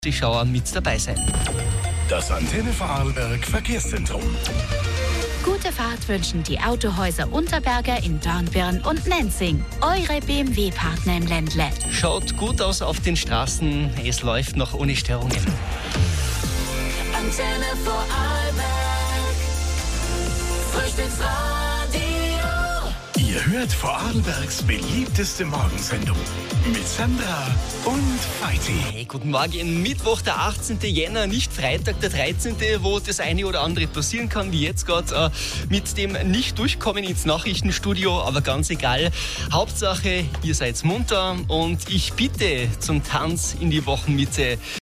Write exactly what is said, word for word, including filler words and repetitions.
Die Schauer mit dabei sein. Das Antenne Vorarlberg Verkehrszentrum. Gute Fahrt wünschen die Autohäuser Unterberger in Dornbirn und Nenzing. Eure B M W-Partner im Ländle. Schaut gut aus auf den Straßen. Es läuft noch ohne Störungen. Antenne Vorarlberg. Frühstücksradio. Ihr hört Vorarlbergs beliebteste Morgensendung mit Sandra und Feiti. Hey, guten Morgen. Mittwoch, der achtzehnten Jänner, nicht Freitag, der dreizehnten wo das eine oder andere passieren kann, wie jetzt gerade äh, mit dem Nicht-Durchkommen ins Nachrichtenstudio. Aber ganz egal. Hauptsache, ihr seid munter und ich bitte zum Tanz in die Wochenmitte.